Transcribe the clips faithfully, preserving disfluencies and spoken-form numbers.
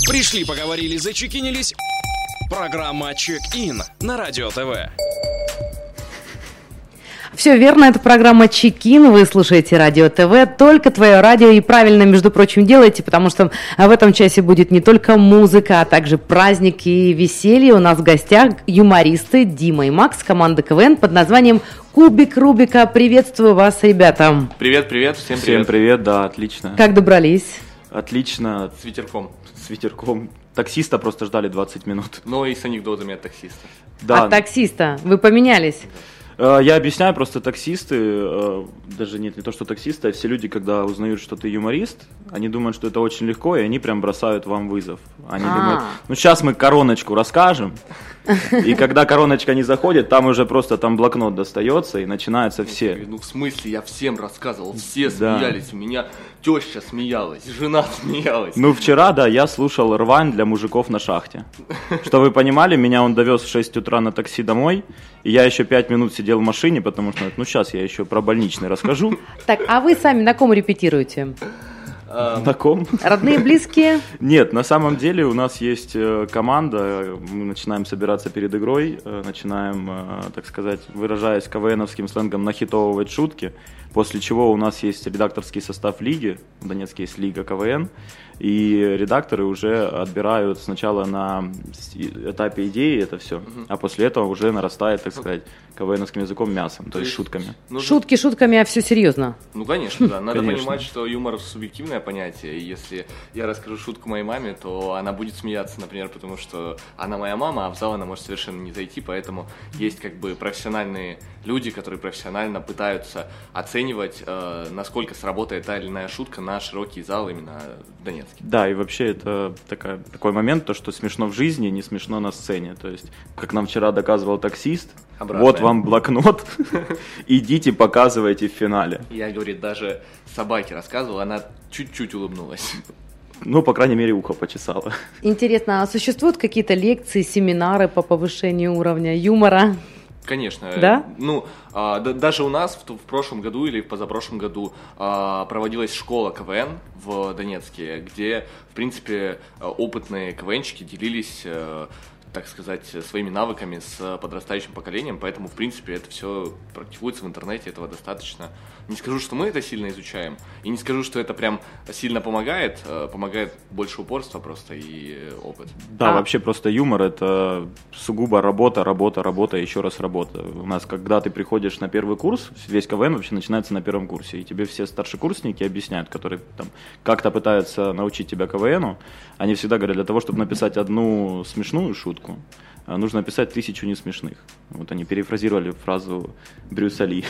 Пришли, поговорили, зачекинились. Программа «Чек-ин» на Радио ТВ. Все верно, это программа «Чек-ин», вы слушаете Радио ТВ, только твое радио, и правильно, между прочим, делаете, потому что в этом часе будет не только музыка, а также праздник и веселье. У нас в гостях юмористы Дима и Макс, команда КВН под названием «Кубик Рубика». Приветствую вас, ребята. Привет, привет, всем привет. Всем привет, да, отлично. Как добрались? Отлично. С ветерком. С ветерком. Таксиста просто ждали двадцать минут. Ну и с анекдотами от таксиста. Да. От таксиста? Вы поменялись? Я объясняю, просто таксисты, даже нет, не то что таксисты, а все люди, когда узнают, что ты юморист, они думают, что это очень легко, и они прям бросают вам вызов. Они А-а-а. думают, ну сейчас мы короночку расскажем, и когда короночка не заходит, там уже просто там блокнот достается, и начинаются все. Ну в смысле, я всем рассказывал, все Да. смеялись, у меня теща смеялась, жена смеялась. Ну вчера, да, я слушал рвань для мужиков на шахте. Чтобы вы понимали, меня он довез в шесть утра на такси домой, и я еще пять минут сидел в машине, потому что, ну сейчас я еще про больничный расскажу. Так, а вы сами на ком репетируете? На ком? Родные, близкие? Нет, на самом деле у нас есть э, команда, мы начинаем собираться перед игрой, э, начинаем, э, так сказать, выражаясь КВНовским сленгом, нахитовывать шутки, после чего у нас есть редакторский состав лиги, в Донецке есть лига КВН, и редакторы уже отбирают сначала на этапе идеи это все, угу. а после этого уже нарастает, так сказать, КВНовским языком мясом, то, то есть, есть шутками. Нужно... Шутки шутками, а все серьезно? Ну, конечно, да. Надо конечно. понимать, что юмор субъективное понятие, и если я расскажу шутку моей маме, то она будет смеяться, например, потому что она моя мама, а в зал она может совершенно не зайти, поэтому есть как бы профессиональные люди, которые профессионально пытаются оценивать, э, насколько сработает та или иная шутка на широкий зал именно в Донецке. Да, и вообще это такая, такой момент, то, что смешно в жизни, не смешно на сцене. То есть, как нам вчера доказывал таксист, обратное. Вот вам блокнот, идите показывайте в финале. Я, говорит, даже собаке рассказывал, она чуть-чуть улыбнулась. Ну, по крайней мере, ухо почесала. Интересно, а существуют какие-то лекции, семинары по повышению уровня юмора? Конечно. Да? Ну, а, да, даже у нас в, в прошлом году или в позапрошлом году а, проводилась школа КВН в Донецке, где, в принципе, опытные КВНщики делились, а, так сказать, своими навыками с подрастающим поколением, поэтому, в принципе, это все практикуется в интернете, этого достаточно. Не скажу, что мы это сильно изучаем, и не скажу, что это прям сильно помогает, помогает больше упорства просто и опыт. Да, а. вообще просто юмор — это сугубо работа, работа, работа, еще раз работа. У нас, когда ты приходишь на первый курс, весь КВН вообще начинается на первом курсе, и тебе все старшекурсники объясняют, которые там как-то пытаются научить тебя КВНу, они всегда говорят, для того, чтобы написать одну смешную шутку, нужно написать тысячу несмешных. Вот они перефразировали фразу Брюса Ли.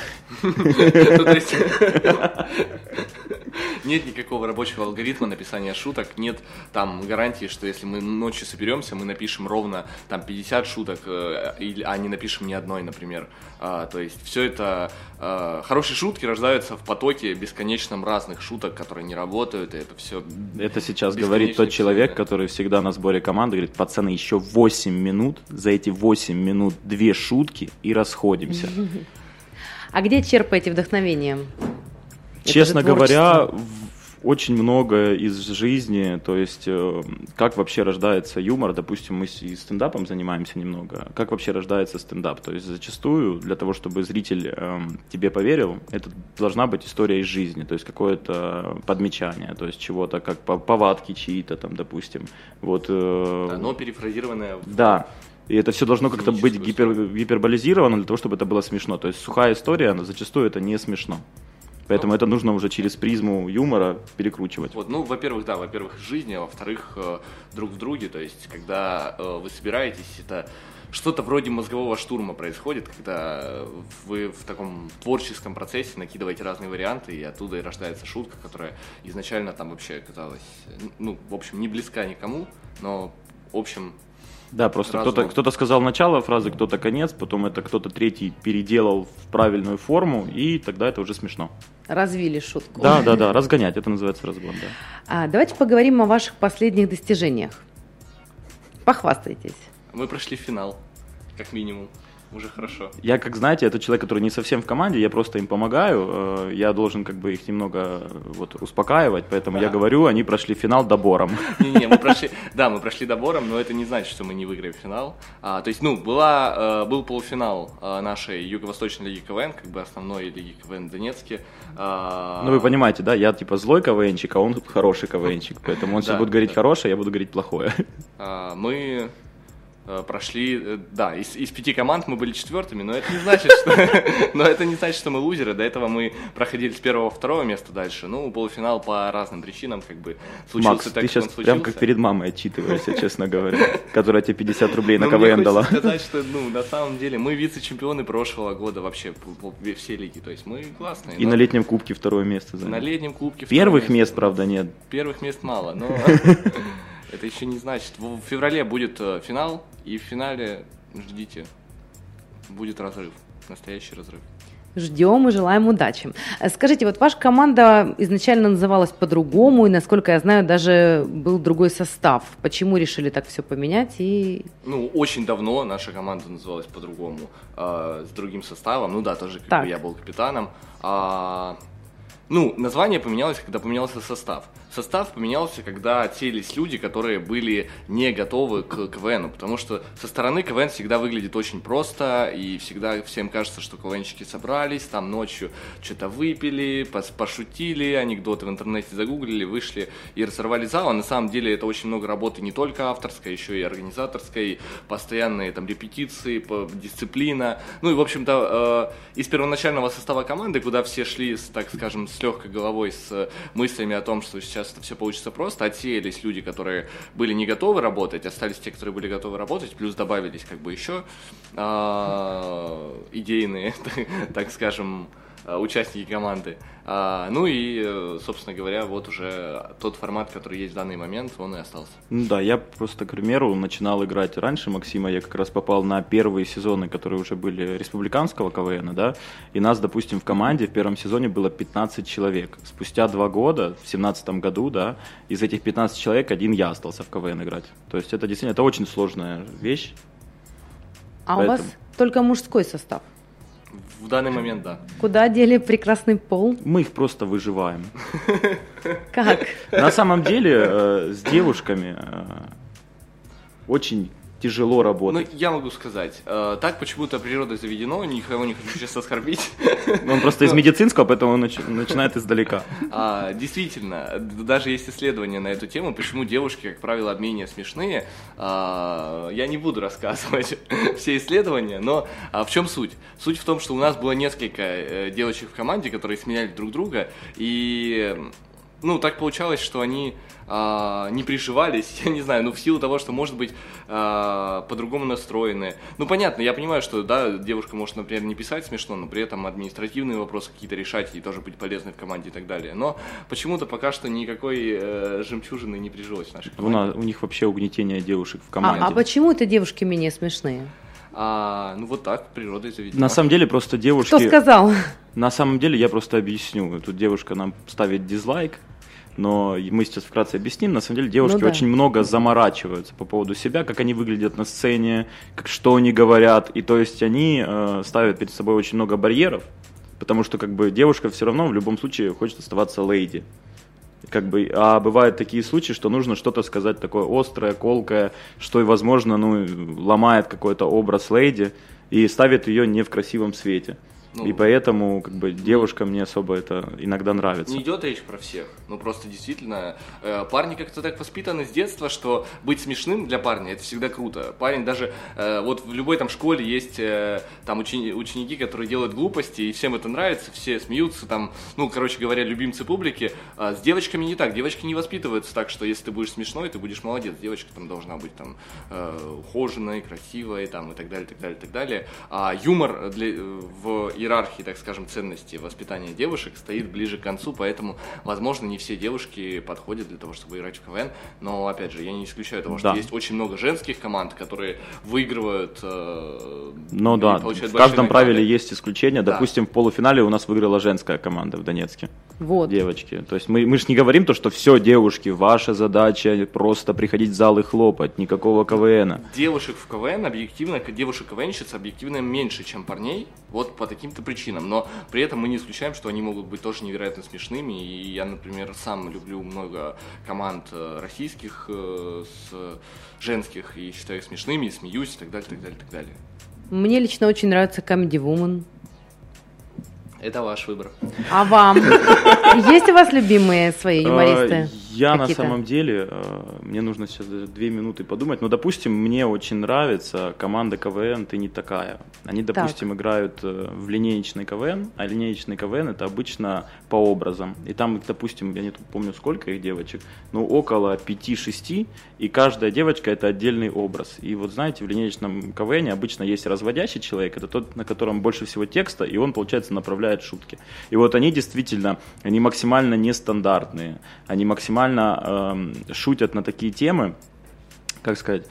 Нет никакого рабочего алгоритма написания шуток, нет там гарантии, что если мы ночью соберемся, мы напишем ровно там пятьдесят шуток, а не напишем ни одной, например. То есть все это... Хорошие шутки рождаются в потоке бесконечном разных шуток, которые не работают, и это все... Это сейчас говорит тот человек, который всегда на сборе команды говорит: пацаны, еще восемь минут, за эти восемь минут две шутки и расходимся. А где черпаете вдохновение? Честно говоря, очень много из жизни, то есть как вообще рождается юмор, допустим, мы и стендапом занимаемся немного, как вообще рождается стендап, то есть зачастую для того, чтобы зритель э, тебе поверил, это должна быть история из жизни, то есть какое-то подмечание, то есть чего-то, как повадки чьи-то там, допустим, вот. Э, Оно перефразированное. Да. И это все должно как-то быть гипер, гиперболизировано для того, чтобы это было смешно. То есть сухая история, она зачастую это не смешно. Поэтому ну, это нужно уже через призму юмора перекручивать. Вот, ну, во-первых, да, во-первых, жизнь, а во-вторых, э, друг в друге. То есть, когда э, вы собираетесь, это что-то вроде мозгового штурма происходит, когда вы в таком творческом процессе накидываете разные варианты, и оттуда и рождается шутка, которая изначально там вообще казалась, ну, в общем, не близка никому, но, в общем... Да, просто кто-то, кто-то сказал начало фразы, кто-то конец, потом это кто-то третий переделал в правильную форму, и тогда это уже смешно. Развили шутку. Да, да, да, разгонять, это называется разгон, да. А, давайте поговорим о ваших последних достижениях. Похвастайтесь. Мы прошли финал, как минимум. уже хорошо. Я, как знаете, это человек, который не совсем в команде, я просто им помогаю, я должен как бы их немного вот успокаивать, поэтому да. я говорю, они прошли финал добором. Не-не, мы прошли, да, мы прошли добором, но это не значит, что мы не выиграем финал. А, то есть, ну, была, был полуфинал нашей Юго-Восточной лиги КВН, как бы основной лиги КВН в Донецке. А... Ну, вы понимаете, да, я типа злой КВНчик, а он хороший КВНчик, поэтому он да, все будет говорить да. хорошее, я буду говорить плохое. А, мы... прошли, да, из, из пяти команд мы были четвертыми, но это не значит, что, но это не значит, что мы лузеры. До этого мы проходили с первого в второе место дальше. Ну, полуфинал по разным причинам, как бы случился Макс, так, ты сейчас случился. Прям как перед мамой отчитываешься, честно говоря, которая тебе пятьдесят рублей на КВН дала. Сказать, что, ну, на самом деле, мы вице-чемпионы прошлого года вообще все лиги, то есть мы классные. И на летнем кубке второе место заняли. На летнем кубке Первых мест, правда, нет. Первых мест мало, но это еще не значит. В феврале будет финал, и в финале, ждите, будет разрыв, настоящий разрыв. Ждем и желаем удачи. Скажите, вот ваша команда изначально называлась по-другому, и, насколько я знаю, даже был другой состав. Почему решили так все поменять? И... Ну, очень давно наша команда называлась по-другому, э, с другим составом. Ну да, тоже как бы я был капитаном. А, ну, название поменялось, когда поменялся состав. Состав поменялся, когда отсеялись люди, которые были не готовы к КВНу, потому что со стороны КВН всегда выглядит очень просто, и всегда всем кажется, что КВНщики собрались, там ночью что-то выпили, пошутили, анекдоты в интернете загуглили, вышли и разорвали зал, а на самом деле это очень много работы не только авторской, еще и организаторской, постоянные там репетиции, дисциплина, ну и в общем-то э, из первоначального состава команды, куда все шли, так скажем, с легкой головой, с мыслями о том, что сейчас это все получится просто, отсеялись люди, которые были не готовы работать, остались те, которые были готовы работать, плюс добавились как бы еще э, идейные, так скажем, участники команды. А, ну и, собственно говоря, вот уже тот формат, который есть в данный момент, он и остался. Ну да, я просто, к примеру, начинал играть раньше Максима, я как раз попал на первые сезоны, которые уже были республиканского КВН, да, и нас, допустим, в команде в первом сезоне было пятнадцать человек. Спустя два года, в семнадцатом году, да, из этих пятнадцати человек один я остался в КВН играть. То есть это действительно, это очень сложная вещь. А Поэтому... у вас только мужской состав? В данный момент, да. Куда дели прекрасный пол? Мы их просто выживаем. Как? На самом деле э, с девушками э, очень тяжело работать. Ну, я могу сказать, э, так почему-то природой заведено, никого не хочу сейчас оскорбить. Он просто из медицинского, поэтому он нач- начинает издалека. А, действительно, даже есть исследования на эту тему, почему девушки, как правило, менее смешные. А, я не буду рассказывать все исследования, но а, в чем суть? Суть в том, что у нас было несколько э, девочек в команде, которые сменяли друг друга, и... Ну, так получалось, что они а, не приживались, я не знаю, ну, в силу того, что, может быть, а, по-другому настроены. Ну, понятно, я понимаю, что, да, девушка может, например, не писать смешно, но при этом административные вопросы какие-то решать и тоже быть полезной в команде и так далее. Но почему-то пока что никакой э, жемчужины не прижилось в нашей команде. У, нас, у них вообще угнетение девушек в команде. А, а почему это девушки менее смешные? А, ну, вот так, природой заведено. На самом деле, просто девушки... Кто сказал? На самом деле, я просто объясню. Тут девушка нам ставит дизлайк, но мы сейчас вкратце объясним. На самом деле девушки ну, да. очень много заморачиваются по поводу себя, как они выглядят на сцене, как, что они говорят. И то есть они э, ставят перед собой очень много барьеров, потому что как бы девушка все равно в любом случае хочет оставаться леди. Как бы, а бывают такие случаи, что нужно что-то сказать такое острое, колкое, что и, возможно, ну, ломает какой-то образ леди и ставит ее не в красивом свете. Ну, и поэтому как бы девушкам не особо это иногда нравится. Не идет речь про всех. Ну просто действительно, э, парни как-то так воспитаны с детства, что быть смешным для парня это всегда круто. Парень даже э, вот в любой там школе есть э, там учени- ученики, которые делают глупости, и всем это нравится, все смеются там, ну короче говоря, любимцы публики. А с девочками не так. Девочки не воспитываются так, что если ты будешь смешной, ты будешь молодец. Девочка там должна быть там э, ухоженной, красивой там и так далее, так далее, так далее. А юмор для, в иерархии, так скажем, ценностей воспитания девушек стоит ближе к концу, поэтому, возможно, не все девушки подходят для того, чтобы играть в КВН, но, опять же, я не исключаю того, что да. есть очень много женских команд, которые выигрывают э, ну, да. получают в каждом награды. правиле есть исключения, да. допустим, в полуфинале у нас выиграла женская команда в Донецке, вот. девочки, то есть мы, мы же не говорим то, что все, девушки, ваша задача просто приходить в зал и хлопать, никакого КВНа. Девушек в КВН объективно, девушек-КВНщиц объективно меньше, чем парней, вот по таким-то причинам, но при этом мы не исключаем, что они могут быть тоже невероятно смешными, и я, например, сам люблю много команд российских, с женских, и считаю их смешными, и смеюсь, и так далее, так далее, так далее. Мне лично очень нравится Comedy Woman. Это ваш выбор. А вам? Есть у вас любимые свои юмористы? Я какие-то? На самом деле, мне нужно сейчас две минуты подумать, но, допустим, мне очень нравится команда КВН «Ты не такая». Они, допустим, так. играют в линеечный КВН, а линеечный КВН это обычно по образам. И там, допустим, я не помню сколько их девочек, но около пяти-шести, и каждая девочка это отдельный образ. И вот знаете, в линеечном КВН обычно есть разводящий человек, это тот, на котором больше всего текста, и он, получается, направляет шутки. И вот они действительно, они максимально нестандартные, они максимально э, шутят на такие темы, как сказать,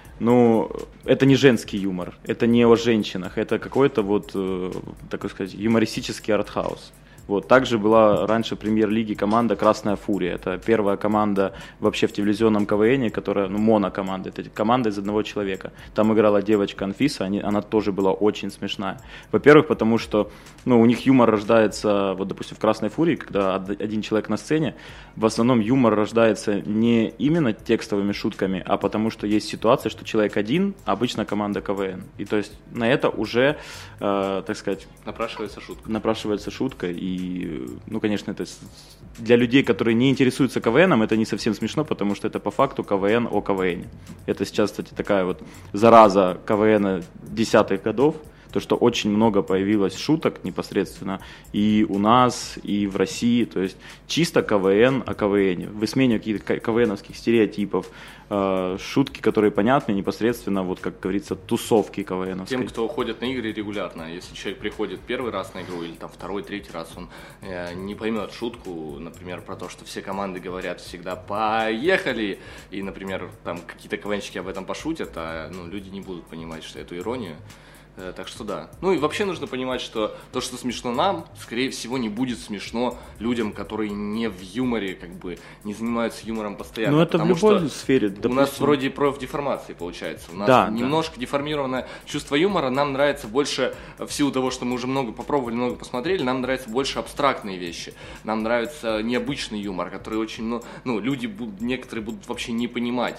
ну, это не женский юмор, это не о женщинах, это какой-то вот, э, так сказать, юмористический артхаус. Вот. Также была раньше в премьер-лиге команда «Красная фурия». Это первая команда вообще в телевизионном КВНе, которая, ну, монокоманда. Это команда из одного человека. Там играла девочка Анфиса, они, она тоже была очень смешная. Во-первых, потому что, ну, у них юмор рождается, вот, допустим, в «Красной фурии», когда один человек на сцене, в основном юмор рождается не именно текстовыми шутками, а потому что есть ситуация, что человек один, а обычно команда КВН. И то есть на это уже, э, так сказать... Напрашивается шутка. Напрашивается шутка. И И, ну, конечно, это для людей, которые не интересуются КВНом, это не совсем смешно, потому что это по факту КВН о КВН. Это сейчас, кстати, такая вот зараза КВНа десятых годов, то, что очень много появилось шуток непосредственно и у нас, и в России, то есть чисто КВН о КВНе, высмеивание каких-то КВНовских стереотипов, э, шутки, которые понятны непосредственно, вот как говорится, тусовки КВНовской. Тем, кто ходит на игры регулярно, если человек приходит первый раз на игру или там второй, третий раз, он э, не поймет шутку, например, про то, что все команды говорят всегда «поехали», и, например, там какие-то КВНщики об этом пошутят, а ну, люди не будут понимать, что эту иронию. Так что да. Ну и вообще нужно понимать, что то, что смешно нам, скорее всего, не будет смешно людям, которые не в юморе, как бы, не занимаются юмором постоянно. Ну это в любой сфере. Допустим, у нас вроде профдеформации получается. У нас да, немножко да. деформированное чувство юмора. Нам нравится больше, в силу того, что мы уже много попробовали, много посмотрели, нам нравятся больше абстрактные вещи. Нам нравится необычный юмор, который очень, ну, ну люди, будут, некоторые будут вообще не понимать.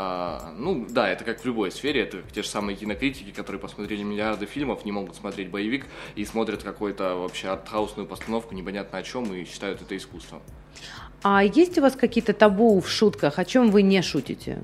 А, ну да, это как в любой сфере, это те же самые кинокритики, которые посмотрели миллиарды фильмов, не могут смотреть боевик и смотрят какую-то вообще артхаусную постановку, непонятно о чем, и считают это искусством. А есть у вас какие-то табу в шутках? О чем вы не шутите?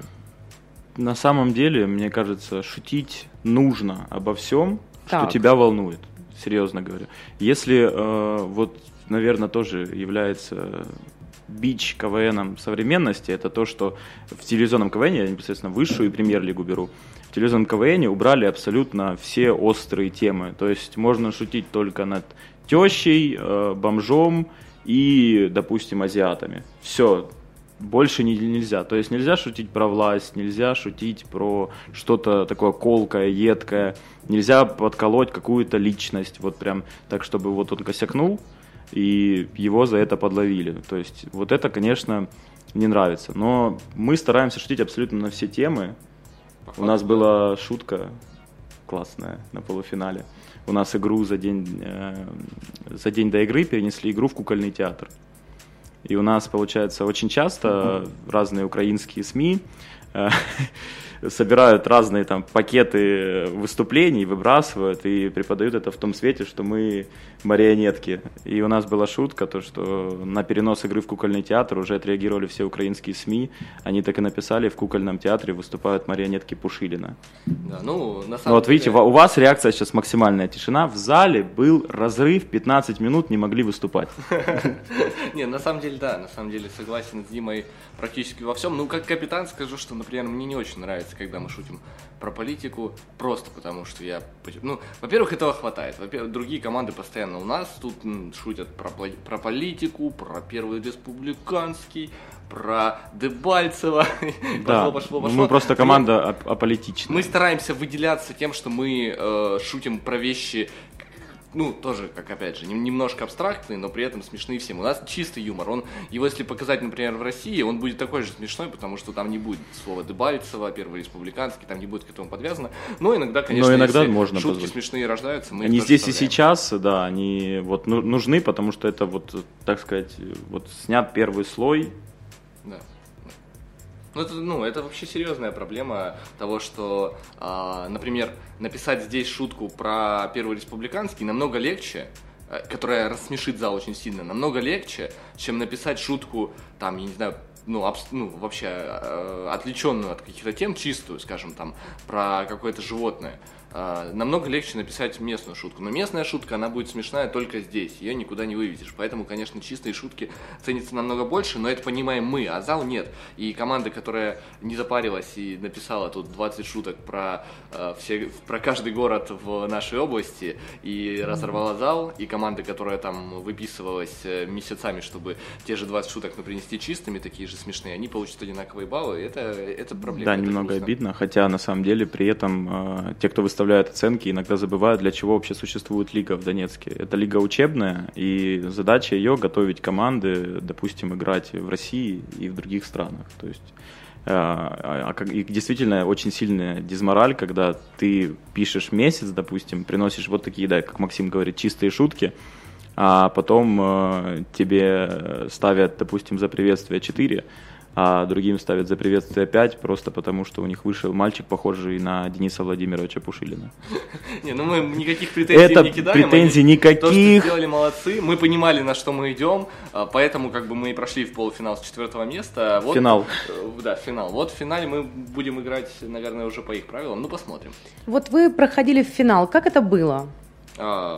На самом деле, мне кажется, шутить нужно обо всем, так. что тебя волнует, серьезно говорю. Если, э, вот, наверное, тоже является бич КВНом современности, это то, что в телевизионном КВНе, я непосредственно высшую и премьер-лигу беру, в телевизионном КВНе убрали абсолютно все острые темы. То есть можно шутить только над тещей, э, бомжом и, допустим, азиатами. Все, больше не, нельзя. То есть нельзя шутить про власть, нельзя шутить про что-то такое колкое, едкое, нельзя подколоть какую-то личность, вот прям так, чтобы вот он косякнул, и его за это подловили. То есть вот это, конечно, не нравится. Но мы стараемся шутить абсолютно на все темы. У нас была шутка классная на полуфинале. У нас игру за день, э, за день до игры перенесли игру в кукольный театр. И у нас, получается, очень часто mm-hmm. разные украинские СМИ э, собирают разные там пакеты выступлений, выбрасывают и преподают это в том свете, что мы марионетки. И у нас была шутка, то, что на перенос игры в кукольный театр уже отреагировали все украинские СМИ. Они так и написали: в кукольном театре выступают марионетки Пушилина. Да, ну, на самом вот деле... видите, у вас реакция сейчас максимальная тишина. В зале был разрыв, пятнадцать минут не могли выступать. Не, на самом деле, да, на самом деле согласен с Димой практически во всем. Ну, как капитан скажу, что, например, мне не очень нравится, нравится, когда мы шутим про политику, просто потому что я... Ну, во-первых, этого хватает. Во-первых, другие команды постоянно у нас тут м, шутят про, про политику, про Первый Республиканский, про Дебальцево. Да, пошло, пошло, пошло. Мы просто команда ап- аполитичная. Мы стараемся выделяться тем, что мы э, шутим про вещи, ну, тоже, как опять же, немножко абстрактные, но при этом смешные всем. У нас чистый юмор. Он, его если показать, например, в России, он будет такой же смешной, потому что там не будет слова Дебальцево, Первый Республиканский, там не будет к этому подвязано. Но иногда, конечно, но иногда если можно шутки позволить. Смешные рождаются, мы они их здесь и вставляем. сейчас, да, они вот нужны, потому что это вот, так сказать, вот снят первый слой. Да. Ну это, ну, это вообще серьезная проблема того, что, э, например, написать здесь шутку про Первый Республиканский намного легче, э, которая рассмешит зал очень сильно, намного легче, чем написать шутку, там, я не знаю, ну, абс- ну вообще э, отвлеченную от каких-то тем, чистую, скажем, там, про какое-то животное. Uh, намного легче написать местную шутку. Но местная шутка, она будет смешная только здесь. Ее никуда не вывезешь. Поэтому, конечно, чистые шутки ценятся намного больше, но это понимаем мы, а зал нет. И команда, которая не запарилась и написала тут двадцать шуток про, uh, все, про каждый город в нашей области и mm-hmm. разорвала зал, и команда, которая там выписывалась месяцами, чтобы те же двадцать шуток ну, принести чистыми, такие же смешные, они получат одинаковые баллы. Это, это проблема. Да, это немного грустно. обидно, хотя на самом деле при этом э, те, кто выставляет оценки, иногда забывают, для чего вообще существует лига в Донецке. Это лига учебная, и задача ее готовить команды, допустим, играть в России и в других странах. То есть, э, а, а, и действительно очень сильная дизмораль, когда ты пишешь месяц, допустим, приносишь вот такие, да, как Максим говорит, чистые шутки, а потом э, тебе ставят, допустим, за приветствие четыре, а другим ставят за приветствие пять, просто потому что у них вышел мальчик, похожий на Дениса Владимировича Пушилина. Не, ну мы никаких претензий Это не кидаем. претензий они, никаких. То, что сделали, молодцы. Мы понимали, на что мы идем, поэтому как бы мы и прошли в полуфинал с четвертого места. Вот, финал. Да, финал. Вот в финале мы будем играть, наверное, уже по их правилам. Ну, посмотрим. Вот вы проходили в финал. Как это было? А,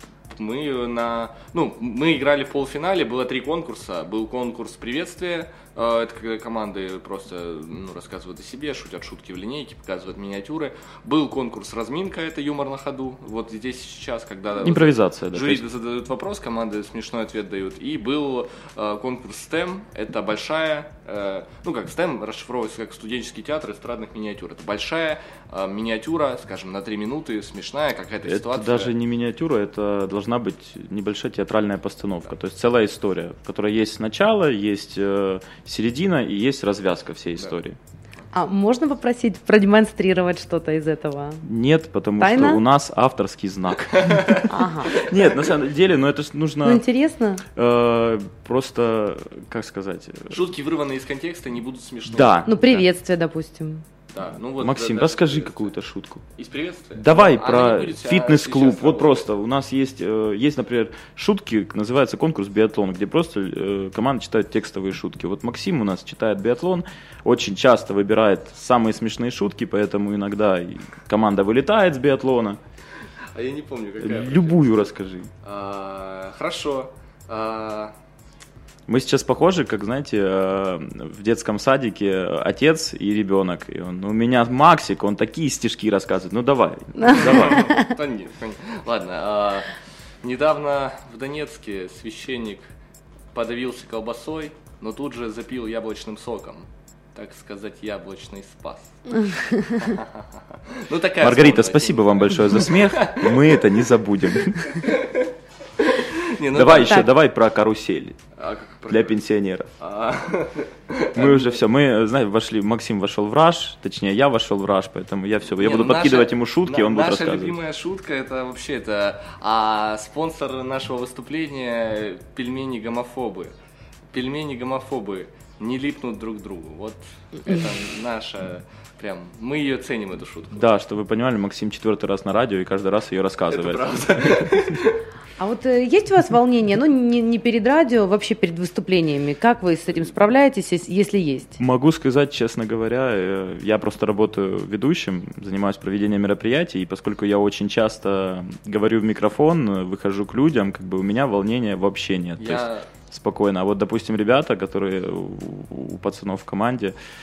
мы на... Ну, мы играли в полуфинале, было три конкурса. Был конкурс приветствия. Это когда команды просто ну, рассказывают о себе, шутят шутки в линейке, показывают миниатюры. Был конкурс разминка, это юмор на ходу. Вот здесь сейчас, когда импровизация, жюри да, задают вопрос, команды смешной ответ дают. И был э, конкурс стэм, это большая, э, ну как стэм расшифровывается как студенческий театр эстрадных миниатюр. Это большая э, миниатюра, скажем, на три минуты, смешная какая-то это ситуация. Это даже не миниатюра, это должна быть небольшая театральная постановка. То есть целая история, в которой есть начало, есть э, середина и есть развязка всей истории. А можно попросить продемонстрировать что-то из этого? Нет, потому Тайна? что у нас авторский знак. Ага. Нет, на самом деле, но это ж нужно... Ну, интересно. э, Просто, как сказать... Шутки, вырванные из контекста, не будут смешны. Да. Ну, приветствие, допустим. Да, ну вот, Максим, да, да, расскажи да, какую-то шутку. Из приветствия? Давай Она про не будет вся фитнес-клуб. сейчас Вот работать. просто у нас есть, э, есть, например, шутки, называется конкурс биатлон, где просто э, команда читает текстовые шутки. Вот Максим у нас читает биатлон, очень часто выбирает самые смешные шутки, поэтому иногда и команда вылетает с биатлона. А я не помню, какая. Любую расскажи. А, хорошо. А, Мы сейчас похожи, как, знаете, э, в детском садике отец и ребенок. И он, у меня Максик, он такие стишки рассказывает. Ну давай, давай. Да нет, нет. Ладно. а, Недавно в Донецке священник подавился колбасой, но тут же запил яблочным соком. Так сказать, яблочный спас. Ну, такая Маргарита, скромная спасибо тема. вам большое за смех. Мы это не забудем. Не, ну Давай так. еще, давай про карусель А, как про- для пенсионеров. А, Мы уже все, мы, знаете, вошли, Максим вошел в раж, точнее, я вошел в раж, поэтому я все, я Не, буду ну, подкидывать наша- ему шутки, на- он будет наша рассказывать. любимая шутка это вообще это а спонсор нашего выступления пельмени гомофобы. Пельмени гомофобы не липнут друг к другу. Вот это наша прям мы ее ценим эту шутку. Да, чтобы вы понимали, Максим четвертый раз на радио и каждый раз ее Это рассказывает. правда. А вот э, есть у вас волнение, ну, не, не перед радио, вообще перед выступлениями? Как вы с этим справляетесь, ес- если есть? Могу сказать, честно говоря, э, я просто работаю ведущим, занимаюсь проведением мероприятий, и поскольку я очень часто говорю в микрофон, э, выхожу к людям, как бы у меня волнения вообще нет. То есть Я спокойно. А вот, допустим, ребята, которые у, у пацанов в команде,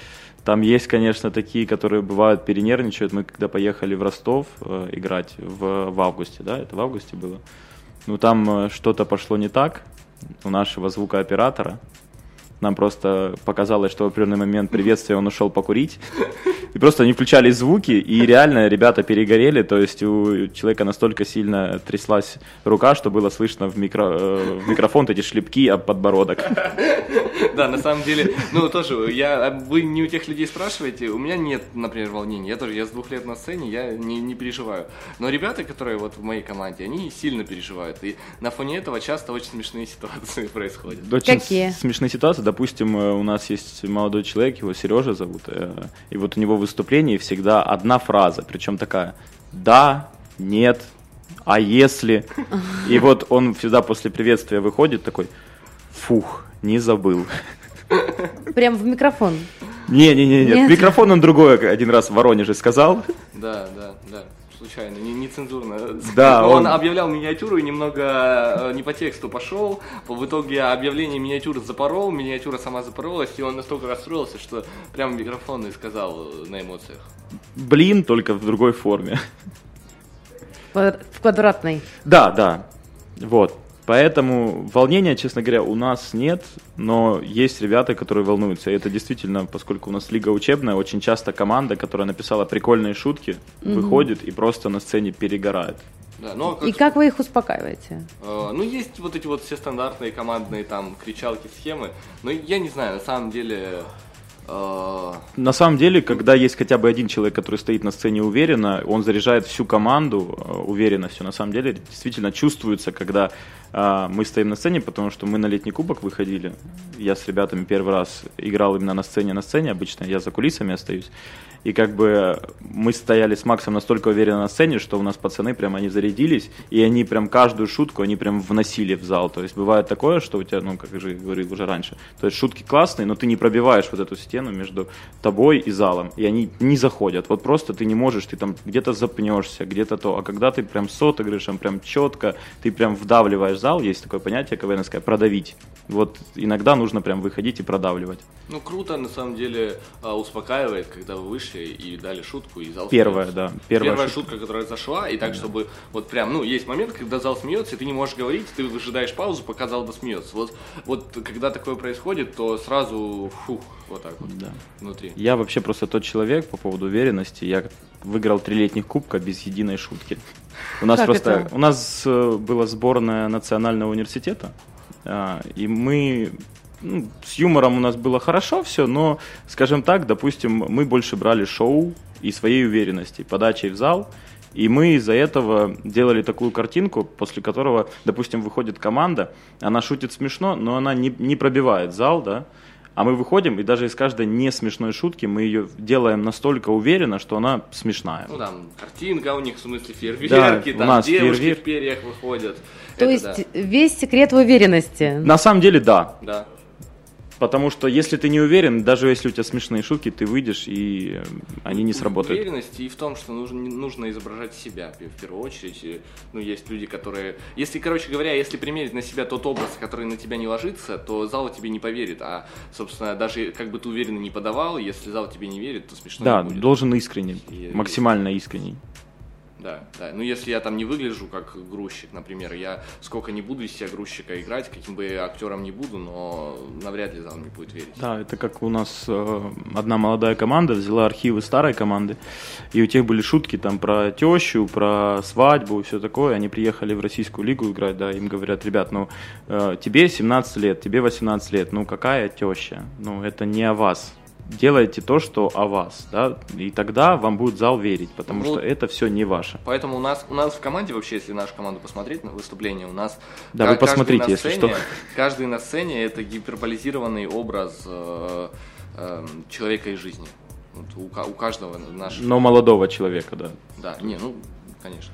Там есть, конечно, такие, которые бывают перенервничают. Мы когда поехали в Ростов э, играть в, в августе, да, это в августе было. Ну, там э, что-то пошло не так у нашего звукооператора. Нам просто показалось, что в определенный момент приветствия он ушел покурить. И просто не включались звуки, и реально ребята перегорели. То есть у человека настолько сильно тряслась рука, что было слышно в, микро, э, в микрофон эти шлепки об подбородок. Да, на самом деле, ну тоже, я, вы не у тех людей спрашиваете, у меня нет, например, волнений. Я тоже, я с двух лет на сцене, я не, не переживаю. Но ребята, которые вот в моей команде, они сильно переживают. И на фоне этого часто очень смешные ситуации происходят. Очень Какие? Смешные ситуации. Допустим, у нас есть молодой человек, его Сережа зовут, и вот у него в выступлении всегда одна фраза, причем такая: да, нет, а если? И вот он всегда после приветствия выходит такой: фух, не забыл. Прям в микрофон? Не-не-не, нет. Микрофон он другой один раз в Воронеже сказал. Да, да, да. Случайно, не, не цензурно. Да, он... он он объявлял миниатюру и немного не по тексту пошел. В итоге объявление миниатюры запорол, миниатюра сама запоролась, и он настолько расстроился, что прямо в микрофон и сказал на эмоциях. Блин, только в другой форме. В квадратной? Да, да. Вот. Поэтому волнения, честно говоря, у нас нет, но есть ребята, которые волнуются. И это действительно, поскольку у нас лига учебная, очень часто команда, которая написала прикольные шутки, mm-hmm. выходит и просто на сцене перегорает. Да, но как... И как вы их успокаиваете? Э, ну, есть вот эти вот все стандартные командные там кричалки, схемы, но я не знаю, на самом деле... На самом деле, когда есть хотя бы один человек, который стоит на сцене уверенно, он заряжает всю команду уверенностью. На самом деле, действительно чувствуется, когда а, мы стоим на сцене, потому что мы на летний кубок выходили. Я с ребятами первый раз играл именно на сцене, на сцене. Обычно я за кулисами остаюсь. И как бы мы стояли с Максом настолько уверенно на сцене, что у нас пацаны прям, они зарядились, и они прям каждую шутку, они прям вносили в зал. То есть бывает такое, что у тебя, ну, как же говорил уже раньше, то есть шутки классные, но ты не пробиваешь вот эту стену между тобой и залом, и они не заходят. Вот просто ты не можешь, ты там где-то запнешься, где-то то. А когда ты прям с отыгрышем, прям четко, ты прям вдавливаешь зал, есть такое понятие КВНовское, продавить. Вот иногда нужно прям выходить и продавливать. Ну, круто, на самом деле, успокаивает, когда вы вышли и дали шутку, и зал Первая, смеется. да. Первая, Первая шутка. шутка, которая зашла, и так, да. чтобы вот прям, ну, есть момент, когда зал смеется, и ты не можешь говорить, ты выжидаешь паузу, пока зал досмеется. Вот, вот когда такое происходит, то сразу, фух, вот так вот, да. внутри. Я вообще просто тот человек по поводу уверенности, я выиграл три летних кубка без единой шутки. У нас как просто, это? у нас была сборная национального университета, и мы... Ну, с юмором у нас было хорошо все, но, скажем так, допустим, мы больше брали шоу и своей уверенности, подачей в зал, и мы из-за этого делали такую картинку, после которого, допустим, выходит команда, она шутит смешно, но она не, не пробивает зал, да, а мы выходим, и даже из каждой не смешной шутки мы ее делаем настолько уверенно, что она смешная. Ну, там, картинка у них, в смысле, фейерверки, да, там у нас девушки фейерверк. в перьях выходят. То Это есть да. весь секрет в уверенности? На самом деле, да. Да. Потому что если ты не уверен, даже если у тебя смешные шутки, ты выйдешь, и они не сработают. Уверенность и в том, что нужно, нужно изображать себя в первую очередь. Ну, есть люди, которые... Если, короче говоря, если примерить на себя тот образ, который на тебя не ложится, то зал тебе не поверит. А, собственно, даже как бы ты уверенно не подавал, если зал тебе не верит, то смешно да, не будет. Да, должен искренний, и, максимально искренний. Да, да. Ну, если я там не выгляжу как грузчик, например, я сколько не буду из себя грузчика играть, каким бы актером не буду, но навряд ли зал мне будет верить. Да, это как у нас э, одна молодая команда взяла архивы старой команды, и у тех были шутки там про тещу, про свадьбу и все такое. Они приехали в российскую лигу играть, да, им говорят: ребят, ну, э, тебе семнадцать лет, тебе восемнадцать лет, ну, какая теща? Ну, это не о вас. Делайте то, что о вас, да, и тогда вам будет зал верить, потому ну, что это все не ваше. Поэтому у нас, у нас в команде, вообще, если нашу команду посмотреть на выступление, у нас да, вы посмотрите, если сцене, что. Каждый на сцене это гиперболизированный образ э, э, человека из жизни. Вот у, у каждого нашего. Но молодого человека, да. Да, не, ну, конечно.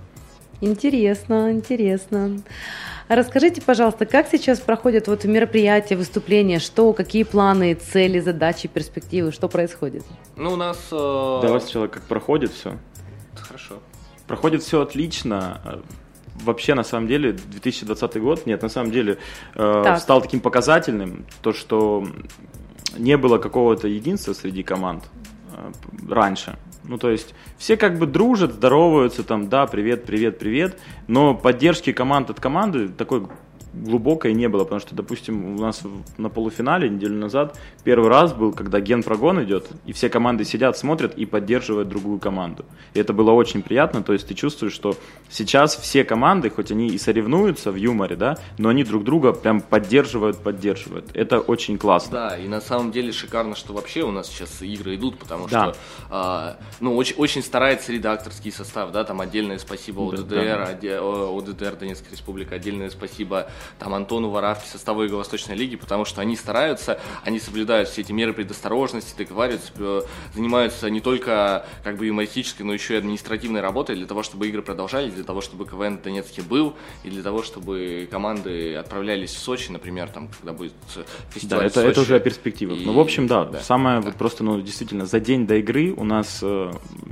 Интересно, интересно. Расскажите, пожалуйста, как сейчас проходят вот мероприятия, выступления, что, какие планы, цели, задачи, перспективы, что происходит? Ну, у нас... Э... Давай сначала, как проходит все. Хорошо. Проходит все отлично. Вообще, на самом деле, две тысячи двадцатый год, нет, на самом деле, э, стал таким показательным, то, что не было какого-то единства среди команд раньше. Ну, то есть, все как бы дружат, здороваются, там, да, привет, привет, привет, но поддержки команд от команды такой глубокой не было, потому что, допустим, у нас на полуфинале неделю назад первый раз был, когда генпрогон идет, и все команды сидят, смотрят и поддерживают другую команду. И это было очень приятно, то есть ты чувствуешь, что сейчас все команды, хоть они и соревнуются в юморе, да, но они друг друга прям поддерживают, поддерживают. Это очень классно. Да, и на самом деле шикарно, что вообще у нас сейчас игры идут, потому да. что, а, ну, очень, очень старается редакторский состав, да, там отдельное спасибо ОДДР, да, да. ОДДР, Донецкая Республика, отдельное спасибо там Антону Воравке, составу Юго-Восточной лиги, потому что они стараются, они соблюдают все эти меры предосторожности, договариваются, занимаются не только как бы юмористической, но еще и административной работой для того, чтобы игры продолжались, для того, чтобы КВН в Донецке был, и для того, чтобы команды отправлялись в Сочи, например, там, когда будет фестиваль. Да, это, в Сочи. Это уже о перспективах. И... Ну, в общем, да, да. самое да. Вот просто, ну, действительно, за день до игры у нас э,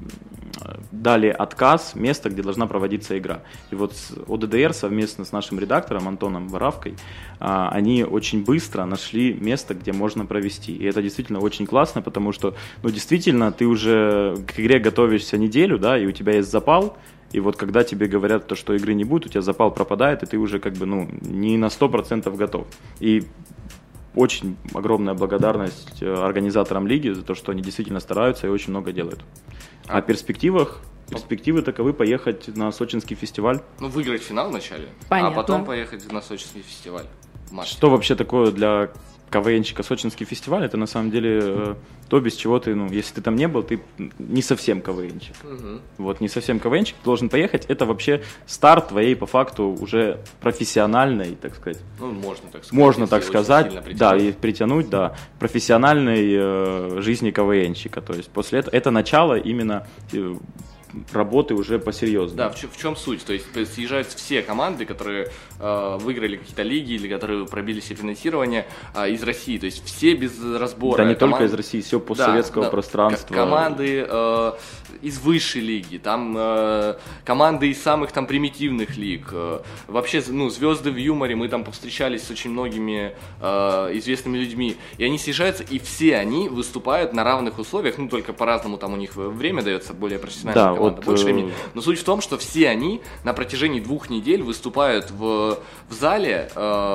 дали отказ места, где должна проводиться игра. И вот ОДДР совместно с нашим редактором Антоном Воравкой, э, они очень быстро нашли место, где можно провести. И это действительно очень классно, потому что, ну, действительно, ты уже к игре готовишься неделю, да, и у тебя есть запал. И вот когда тебе говорят, то, что игры не будет, у тебя запал пропадает, и ты уже как бы, ну, не на сто процентов готов. И очень огромная благодарность организаторам лиги за то, что они действительно стараются и очень много делают. А в перспективах, перспективы таковы поехать на сочинский фестиваль. Ну, выиграть финал вначале, Понятно. А потом поехать на сочинский фестиваль. Что вообще такое для КВНчика сочинский фестиваль? Это на самом деле то, без чего ты, ну, если ты там не был, ты не совсем КВНчик. Угу. Вот, не совсем КВНчик, ты должен поехать. Это вообще старт твоей, по факту, уже профессиональной, так сказать. Ну, можно так сказать. Можно так сказать, да, и притянуть, да, профессиональной э, жизни КВНчика. То есть после этого, это начало именно э, работы уже посерьезнее. Да, в, ч- в чем суть? То есть съезжаются все команды, которые э, выиграли какие-то лиги или которые пробили себе финансирование э, из России. То есть все без разбора. Да, не команд... только из России, все постсоветского да, пространства. К- команды э, из высшей лиги, там э, команды из самых там примитивных лиг. Э, вообще, ну, звезды в юморе, мы там повстречались с очень многими э, известными людьми. И они съезжаются, и все они выступают на равных условиях. Ну, только по-разному там у них время дается, более профессионально. Да, вот, больше времени. Но суть в том, что все они на протяжении двух недель выступают в, в зале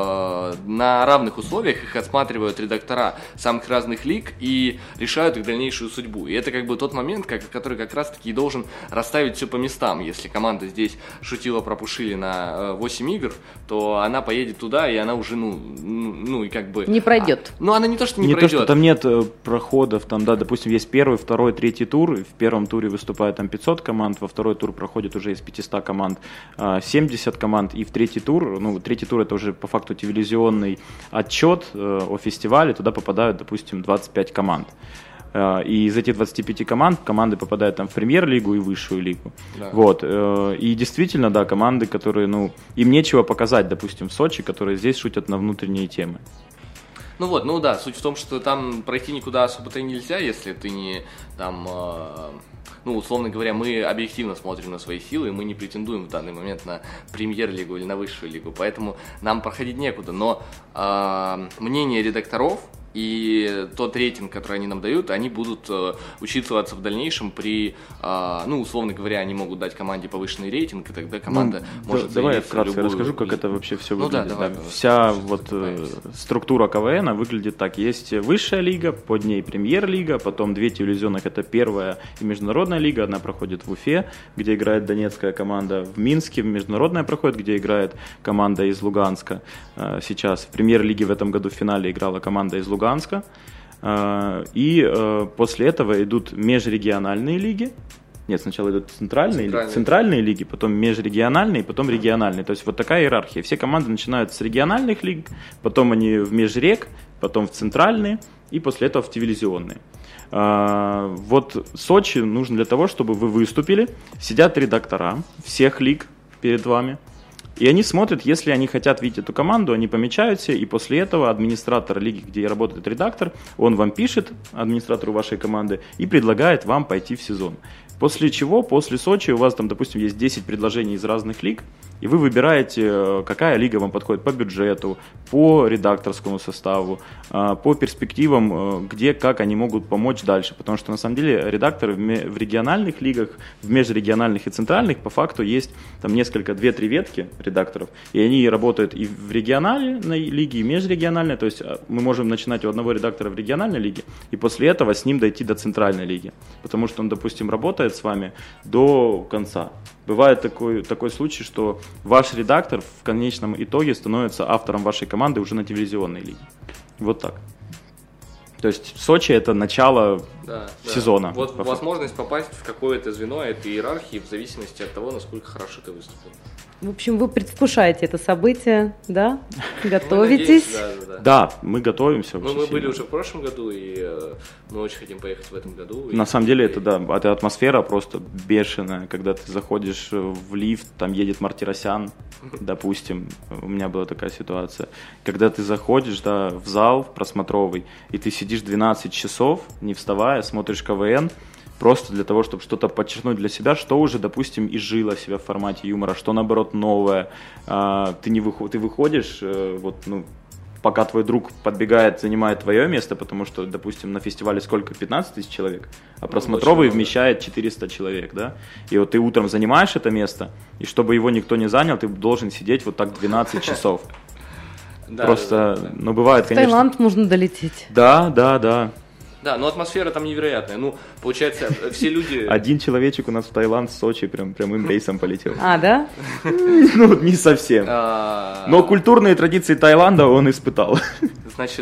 э, на равных условиях, их отсматривают редактора самых разных лиг и решают их дальнейшую судьбу. И это как бы тот момент, как, который как раз-таки должен расставить все по местам. Если команда здесь шутила про Пушили на восемь игр, то она поедет туда, и она уже, ну, ну, ну и как бы... Не пройдет. А, ну, она не то, что не, не пройдет. Не то, что там нет э, проходов, там, да, допустим, есть первый, второй, третий тур, в первом туре выступает там пятьсот команд, во второй тур проходит уже из пятисот команд семьдесят команд, и в третий тур, ну, третий тур это уже по факту телевизионный отчет э, о фестивале, туда попадают, допустим, двадцать пять команд. Э, и из этих двадцати пяти команд команды попадают там в премьер-лигу и высшую лигу. Да. Вот. Э, и действительно, да, команды, которые, ну, им нечего показать, допустим, в Сочи, которые здесь шутят на внутренние темы. Ну вот, ну да, суть в том, что там пройти никуда особо-то нельзя, если ты не там... Э... Ну, условно говоря, мы объективно смотрим на свои силы, и мы не претендуем в данный момент на премьер-лигу или на высшую лигу, поэтому нам проходить некуда. Но э, мнение редакторов и тот рейтинг, который они нам дают, они будут э, учитываться в дальнейшем при, э, ну, условно говоря, они могут дать команде повышенный рейтинг, и тогда команда ну, может да, давай я вкратце любую... расскажу, как это вообще все ну, выглядит. Да, давай, да. давай, Вся давай, вот э, структура КВН выглядит так. Есть высшая лига, под ней премьер-лига, потом две телевизионных, это первая и международная лига, одна проходит в Уфе, где играет донецкая команда, в Минске международная проходит, где играет команда из Луганска. Э, сейчас в премьер-лиге в этом году в финале играла команда из Луганска. Луганска. И после этого идут межрегиональные лиги. Нет, сначала идут центральные, центральные. центральные лиги, потом межрегиональные, потом региональные. То есть вот такая иерархия. Все команды начинают с региональных лиг, потом они в межрег, потом в центральные и после этого в телевизионные. Вот Сочи нужно для того, чтобы вы выступили. Сидят редактора всех лиг перед вами. И они смотрят, если они хотят видеть эту команду, они помечаются, и после этого администратор лиги, где работает редактор, он вам пишет, администратору вашей команды, и предлагает вам пойти в сезон. После чего, после Сочи, у вас там, допустим, есть десять предложений из разных лиг, И вы выбираете, какая лига вам подходит по бюджету, по редакторскому составу, по перспективам, где, как они могут помочь дальше. Потому что на самом деле редакторы в региональных лигах, в межрегиональных и центральных по факту есть там несколько, две-три ветки редакторов. И они работают и в региональной лиге, и межрегиональной. То есть мы можем начинать у одного редактора в региональной лиге и после этого с ним дойти до центральной лиги. Потому что он, допустим, работает с вами до конца. Бывает такой, такой случай, что ваш редактор в конечном итоге становится автором вашей команды уже на дивизионной лиге. Вот так. То есть Сочи это начало да, сезона. Да. Вот по возможность попасть в какое-то звено этой иерархии в зависимости от того, насколько хорошо ты выступил. В общем, вы предвкушаете это событие, да? Готовитесь? Да, да, да. Да, мы готовимся. Мы, мы были уже в прошлом году, и э, мы очень хотим поехать в этом году. На и, самом деле, и... это да, это атмосфера просто бешеная, когда ты заходишь в лифт, там едет Мартиросян, допустим, у меня была такая ситуация. Когда ты заходишь, да, в зал просмотровый, и ты сидишь двенадцать часов, не вставая, смотришь КВН, просто для того, чтобы что-то подчеркнуть для себя, что уже, допустим, изжило себя в формате юмора, что, наоборот, новое. Ты, не выход... ты выходишь, вот, ну, пока твой друг подбегает, занимает твое место, потому что, допустим, на фестивале сколько? пятнадцать тысяч человек, а просмотровый вмещает четыреста человек, да? И вот ты утром занимаешь это место, и чтобы его никто не занял, ты должен сидеть вот так двенадцать часов. Просто, ну, бывает, конечно... В Таиланд можно долететь. Да, да, да. Да, но атмосфера там невероятная. Ну, получается, все люди... Один человечек у нас в Таиланд, в Сочи, прям прямым рейсом полетел. А, да? Ну, не совсем. Но культурные традиции Таиланда он испытал. Значит,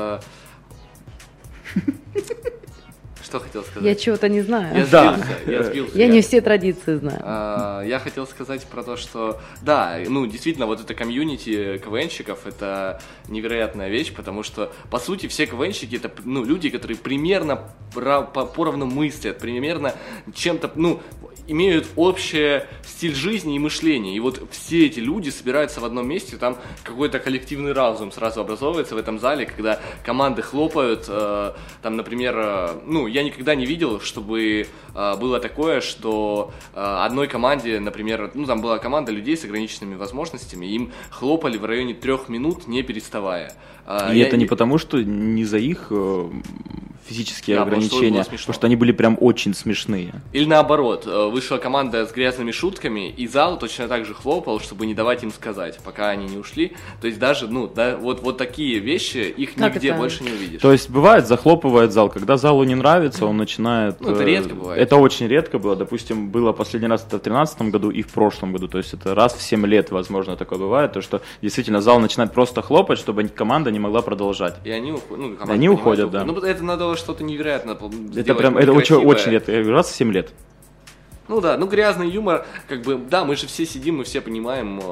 что хотел сказать? Я чего-то не знаю. Я сбился, я сбился. Я не все традиции знаю. Я хотел сказать про то, что, да, ну, действительно, вот это комьюнити КВНщиков, это невероятная вещь, потому что, по сути, все КВНщики, это, ну, люди, которые примерно поровну мыслят, примерно чем-то, ну, имеют общий стиль жизни и мышления. И вот все эти люди собираются в одном месте, там какой-то коллективный разум сразу образовывается в этом зале, когда команды хлопают, э, там, например, э, ну, я никогда не видел, чтобы э, было такое, что э, одной команде, например, ну, там была команда людей с ограниченными возможностями, им хлопали в районе трех минут, не переставая. И я, это не потому, что не за их э, физические да, ограничения, потому что, потому что они были прям очень смешные. Или наоборот, вышла команда с грязными шутками, и зал точно так же хлопал, чтобы не давать им сказать, пока они не ушли. То есть даже, ну, да, вот, вот такие вещи, их как нигде это? Больше не увидишь. То есть бывает, захлопывает зал, когда залу не нравится, он начинает... Ну, это редко бывает. Это очень редко было, допустим, было последний раз это в тринадцатом году и в прошлом году, то есть это раз в семь лет, возможно, такое бывает, то что действительно зал начинает просто хлопать, чтобы команда не могла продолжать. И они, уход... ну, они уходят, да. Ну, это надо что-то невероятное сделать. Это прям, это очень, очень редко, раз в семь лет. Ну да, ну грязный юмор, как бы, да, мы же все сидим, мы все понимаем,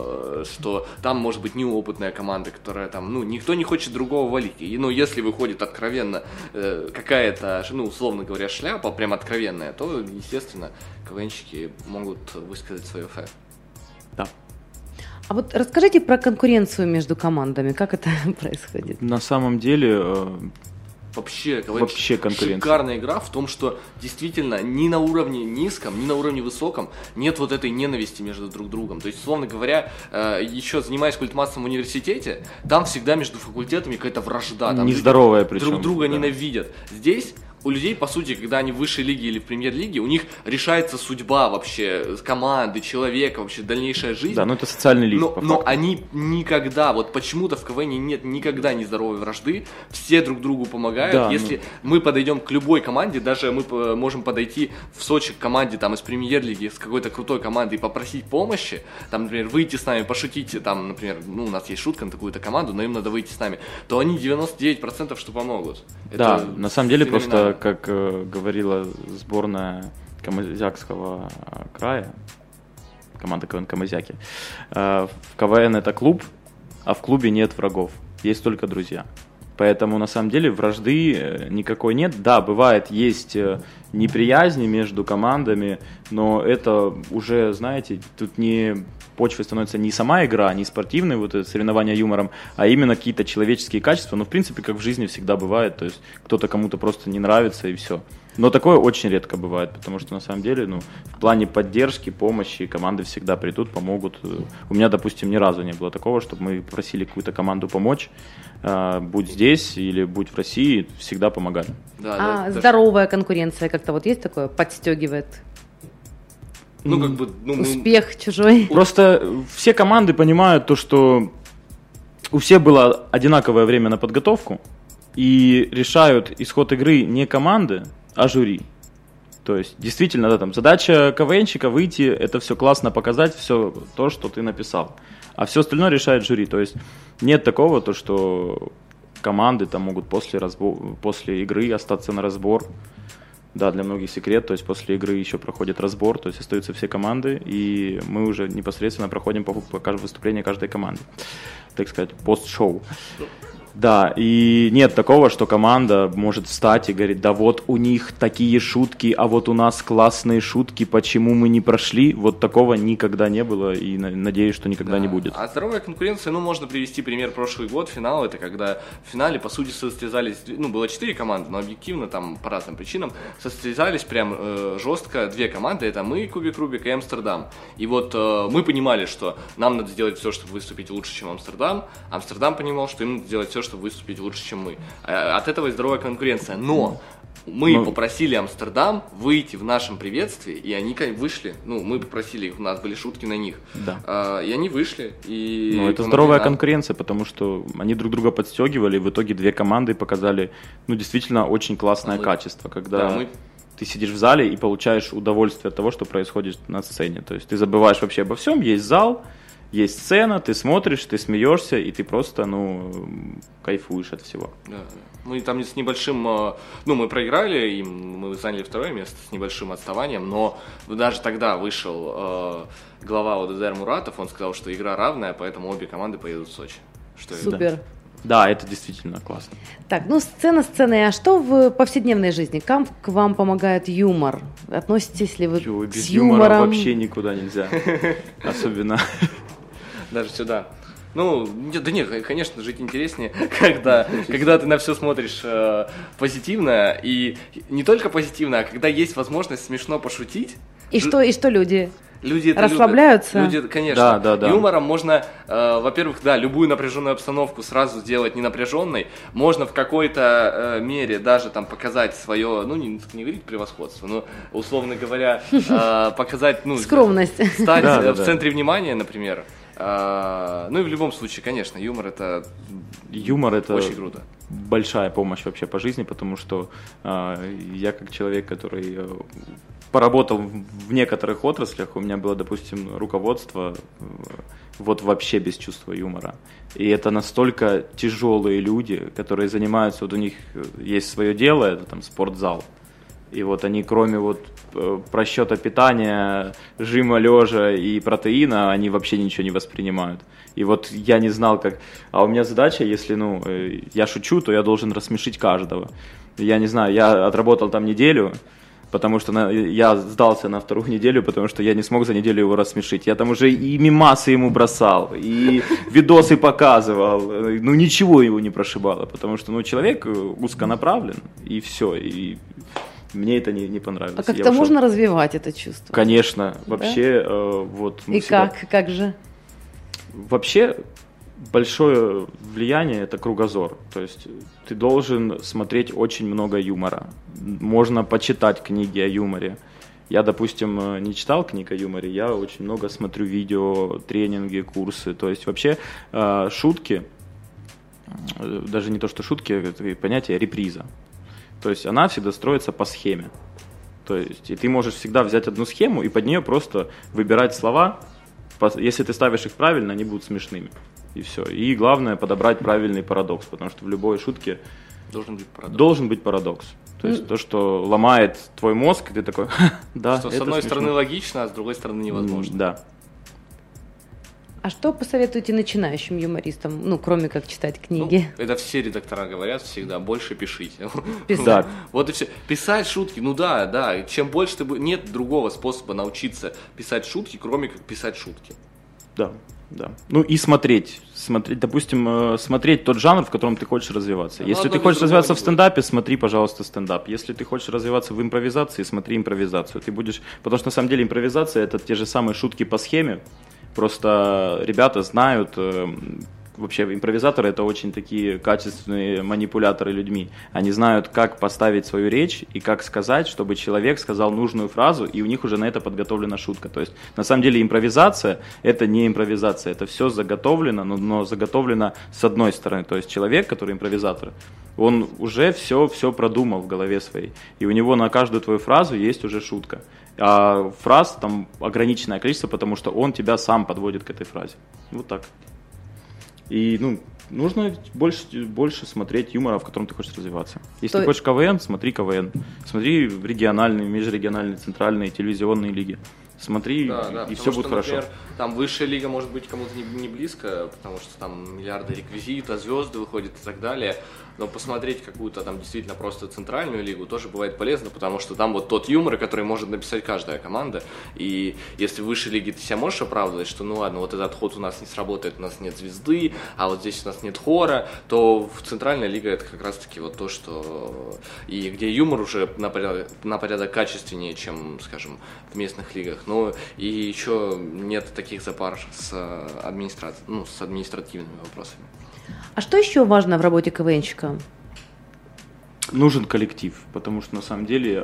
что там может быть неопытная команда, которая там, ну, никто не хочет другого валить. И, ну, если выходит откровенно какая-то, ну, условно говоря, шляпа, прям откровенная, то, естественно, КВНщики могут высказать свое фэ. Да. А вот расскажите про конкуренцию между командами, как это происходит? На самом деле... Вообще, Вообще шикарная игра в том, что действительно ни на уровне низком, ни на уровне высоком нет вот этой ненависти между друг другом. То есть, условно говоря, еще занимаясь культмассом в университете, там всегда между факультетами какая-то вражда. Там нездоровая причем. Друг друга да. ненавидят. Здесь... У людей, по сути, когда они в высшей лиге или в премьер-лиге, у них решается судьба вообще команды, человека, вообще дальнейшая жизнь. Да, ну это социальный лифт, но, по но факту. они никогда, вот почему-то в КВН нет никогда нездоровой вражды, все друг другу помогают. Да, Если ну... мы подойдем к любой команде, даже мы можем подойти в Сочи к команде там, из премьер-лиги, с какой-то крутой командой и попросить помощи, там, например, выйти с нами, пошутить, там, например, ну, у нас есть шутка на такую-то команду, но им надо выйти с нами, то они девяносто девять процентов что помогут. Да, это на самом деле просто, как говорила сборная Камызякского края, команда КВН Камызяки, в КВН это клуб, а в клубе нет врагов, есть только друзья. Поэтому на самом деле вражды никакой нет. Да, бывает, есть неприязни между командами, но это уже, знаете, тут не почвой становится не сама игра, не спортивные вот это соревнования юмором, а именно какие-то человеческие качества, ну, в принципе, как в жизни всегда бывает, то есть кто-то кому-то просто не нравится и все. Но такое очень редко бывает, потому что на самом деле, ну, в плане поддержки, помощи команды всегда придут, помогут. У меня, допустим, ни разу не было такого, чтобы мы просили какую-то команду помочь, будь здесь или будь в России, всегда помогали. Да, а да, здоровая даже... конкуренция как-то вот есть такое, подстегивает? Ну, как бы, ну, успех мы... чужой. Просто все команды понимают то, что у всех было одинаковое время на подготовку, и решают исход игры не команды, а жюри. То есть, действительно, да, там задача КВНщика выйти, это все классно показать, все то, что ты написал. А все остальное решает жюри. То есть, нет такого, то, что команды там могут после, разбор, после игры остаться на разбор. Да, для многих секрет, то есть после игры еще проходит разбор, то есть остаются все команды, и мы уже непосредственно проходим по, по выступлению каждой команды, так сказать, пост-шоу. Да, и нет такого, что команда может встать и говорить, да вот у них такие шутки, а вот у нас классные шутки, почему мы не прошли, вот такого никогда не было, и надеюсь, что никогда да. не будет. А здоровая конкуренция, ну, можно привести пример прошлый год, финал, это когда в финале, по сути, состязались, ну, было четыре команды, но объективно, там, по разным причинам, состязались прям э, жестко две команды, это мы, Кубик Рубик и Амстердам. И вот э, мы понимали, что нам надо сделать все, чтобы выступить лучше, чем Амстердам, Амстердам понимал, что им надо сделать все, чтобы выступить лучше, чем мы. От этого и здоровая конкуренция. Но мы ну, попросили Амстердам выйти в нашем приветствии, и они вышли. Ну, мы попросили их, у нас были шутки на них. Да. И они вышли. И ну, это здоровая нам. конкуренция, потому что они друг друга подстегивали, и в итоге две команды показали, ну, действительно, очень классное мы... качество, когда... Да, мы... Ты сидишь в зале и получаешь удовольствие от того, что происходит на сцене. То есть ты забываешь вообще обо всем, есть зал, есть сцена, ты смотришь, ты смеешься, и ты просто, ну, кайфуешь от всего. Да, мы там с небольшим, ну, мы проиграли, и мы заняли второе место с небольшим отставанием, но даже тогда вышел э, глава ОДЗР Муратов, он сказал, что игра равная, поэтому обе команды поедут в Сочи. Что Супер. Это? Да, это действительно классно. Так, ну, сцена сценой, а что в повседневной жизни? Как к вам помогает юмор? Относитесь ли вы Чего, без с юмором? Юмора вообще никуда нельзя, особенно... Даже сюда. Ну, да нет, конечно, жить интереснее, когда, когда ты на все смотришь э, позитивно, и не только позитивно, а когда есть возможность смешно пошутить. И Ж... что, и что люди? Люди это расслабляются? Любят. Люди, конечно. Да, да, да. Юмором можно, э, во-первых, да, любую напряженную обстановку сразу сделать ненапряженной. Можно в какой-то э, мере даже там показать свое, ну, не, не говорить превосходство, но, условно говоря, э, показать, ну... Скромность. Стать в центре внимания, например. Ну и в любом случае, конечно, юмор это, юмор это очень круто. Большая помощь вообще по жизни, потому что э, я как человек, который э, поработал в некоторых отраслях, у меня было, допустим, руководство э, вот вообще без чувства юмора. И это настолько тяжелые люди, которые занимаются, вот у них есть свое дело, это там спортзал. И вот они, кроме вот просчета питания, жима лежа и протеина, они вообще ничего не воспринимают. И вот я не знал, как... А у меня задача, если, ну, я шучу, то я должен рассмешить каждого. Я не знаю, я отработал там неделю, потому что на... я сдался на вторую неделю, потому что я не смог за неделю его рассмешить. Я там уже и мемасы ему бросал, и видосы показывал. Ну, ничего его не прошибало, потому что, ну, человек узконаправлен, и все, и... Мне это не, не понравилось. А как-то можно развивать это чувство? Конечно. Вообще, да? э, вот... И всегда... как? Как же? Вообще, большое влияние – это кругозор. То есть ты должен смотреть очень много юмора. Можно почитать книги о юморе. Я, допустим, не читал книг о юморе, я очень много смотрю видео, тренинги, курсы. То есть вообще э, шутки, даже не то, что шутки, это понятие реприза. То есть она всегда строится по схеме. То есть и ты можешь всегда взять одну схему и под нее просто выбирать слова. Если ты ставишь их правильно, они будут смешными. И все. И главное подобрать правильный парадокс, потому что в любой шутке должен быть парадокс. Должен быть парадокс. То есть mm. то, что ломает твой мозг, и ты такой, да, что это с одной смешно. стороны логично, а с другой стороны невозможно. Mm, да. А что посоветуете начинающим юмористам, ну, кроме как читать книги? Ну, это все редактора говорят всегда, больше пишите. Писать. Вот и все. Писать шутки, ну да, да. Чем больше ты... Нет другого способа научиться писать шутки, кроме как писать шутки. Да, да. Ну и смотреть. Смотреть, допустим, смотреть тот жанр, в котором ты хочешь развиваться. Если ты хочешь развиваться в стендапе, смотри, пожалуйста, стендап. Если ты хочешь развиваться в импровизации, смотри импровизацию. Ты будешь... Потому что на самом деле импровизация — это те же самые шутки по схеме. Просто ребята знают, э, вообще импровизаторы — это очень такие качественные манипуляторы людьми. Они знают, как поставить свою речь и как сказать, чтобы человек сказал нужную фразу, и у них уже на это подготовлена шутка. То есть на самом деле импровизация — это не импровизация, это все заготовлено, но, но заготовлено с одной стороны. То есть человек, который импровизатор, он уже все, все продумал в голове своей, и у него на каждую твою фразу есть уже шутка. А фраз там ограниченное количество, потому что он тебя сам подводит к этой фразе. Вот так. И, ну, нужно больше, больше смотреть юмора, в котором ты хочешь развиваться. Если То... ты хочешь КВН, смотри КВН. Смотри региональные, межрегиональные, центральные, телевизионные лиги. Смотри, да, да, и все будет что, хорошо. Например, там высшая лига может быть кому-то не, не близко, потому что там миллиарды реквизита, звезды выходят и так далее. Но посмотреть какую-то там действительно просто центральную лигу тоже бывает полезно, потому что там вот тот юмор, который может написать каждая команда. И если в высшей лиге ты себя можешь оправдывать, что ну ладно, вот этот ход у нас не сработает, у нас нет звезды, а вот здесь у нас нет хора, то в центральная лига это как раз-таки вот то, что... И где юмор уже на порядок, на порядок качественнее, чем, скажем, в местных лигах. Но и еще нет таких запар с, администра... ну, с административными вопросами. А что еще важно в работе КВНщика? Нужен коллектив, потому что на самом деле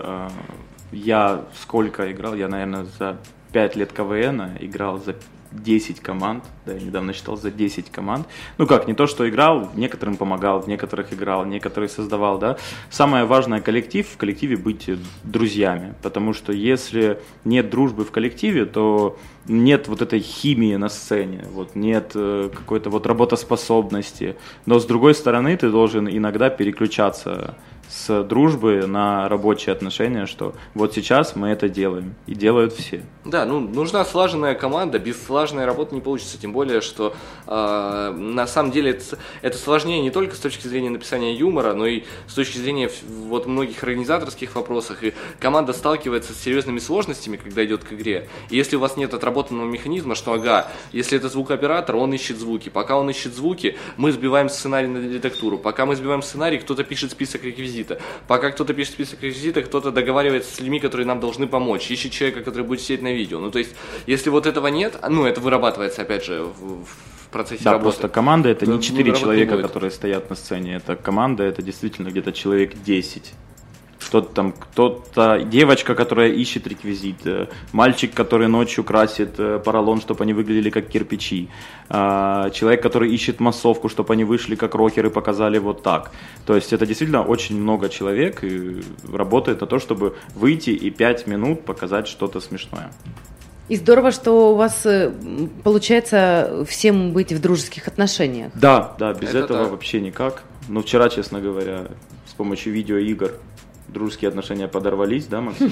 я сколько играл, я, наверное, за пять лет КВНа играл за десять команд, да, я недавно считал, за десять команд. Ну как, не то, что играл, некоторым помогал, в некоторых играл, некоторых создавал, да. Самое важное — коллектив, в коллективе быть друзьями, потому что если нет дружбы в коллективе, то нет вот этой химии на сцене, вот нет э, какой-то вот работоспособности, но с другой стороны ты должен иногда переключаться с дружбы на рабочие отношения, что вот сейчас мы это делаем, и делают все. Да, ну нужна слаженная команда, без слаженной работы не получится, тем более, что э, на самом деле это, это сложнее не только с точки зрения написания юмора, но и с точки зрения вот многих организаторских вопросов, и команда сталкивается с серьезными сложностями, когда идет к игре, и если у вас нет отработанного механизма, что ага, если это звукооператор, он ищет звуки, пока он ищет звуки, мы сбиваем сценарий на редактуру, пока мы сбиваем сценарий, кто-то пишет список реквизитов, пока кто-то пишет список реквизита, кто-то договаривается с людьми, которые нам должны помочь, ищет человека, который будет сидеть на видео. Ну, то есть, если вот этого нет, ну, это вырабатывается, опять же, в, в процессе да, работы. Да, просто команда — это не четыре ну, человека, которые стоят на сцене, это команда, это действительно где-то человек десять. Кто-то там, кто-то, девочка, которая ищет реквизит, мальчик, который ночью красит поролон, чтобы они выглядели как кирпичи, человек, который ищет массовку, чтобы они вышли как рокеры, показали вот так. То есть это действительно очень много человек и работает на то, чтобы выйти и пять минут показать что-то смешное. И здорово, что у вас получается всем быть в дружеских отношениях. Да, да, без это этого так. Вообще никак. Но вчера, честно говоря, с помощью видеоигр дружеские отношения подорвались, да, Максим?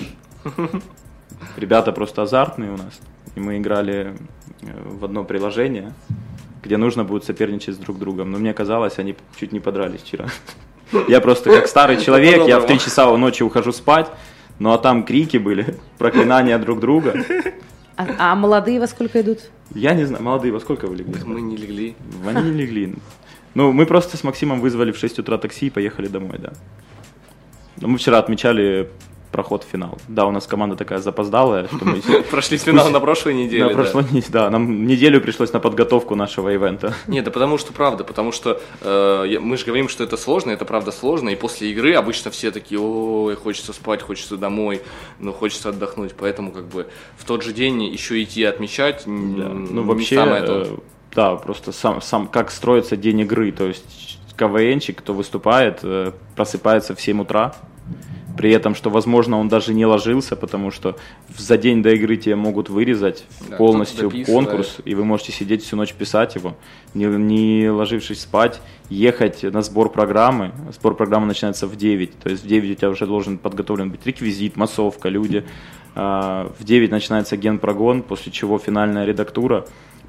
Ребята просто азартные у нас. И мы играли в одно приложение, где нужно будет соперничать с друг другом. Но мне казалось, они чуть не подрались вчера. Я просто как старый человек, я в три часа ночи ухожу спать, ну а там крики были, проклинания друг друга. А, а молодые во сколько идут? Я не знаю, молодые во сколько вы легли? Мы не легли. Они не легли. Ну, мы просто с Максимом вызвали в шесть утра такси и поехали домой, да. Но мы вчера отмечали проход в финал. Да, у нас команда такая запоздалая, что мы... Прошли финал на прошлой неделе. На прошлой неделе, да. Нам неделю пришлось на подготовку нашего ивента. Нет, да потому что правда, потому что э, мы же говорим, что это сложно, это правда сложно, и после игры обычно все такие, ой, хочется спать, хочется домой, ну, хочется отдохнуть, поэтому как бы в тот же день еще идти отмечать, да. Ну, вообще, э, да, просто сам, сам, как строится день игры, то есть КВНчик, кто выступает, э, просыпается в семь утра, при этом, что, возможно, он даже не ложился, потому что за день до игры тебе могут вырезать да, полностью конкурс, и вы можете сидеть всю ночь писать его, не, не ложившись спать, ехать на сбор программы. Сбор программы начинается в девять, то есть в девять у тебя уже должен подготовлен быть реквизит, массовка, люди. В девять начинается генпрогон, после чего финальная редактура.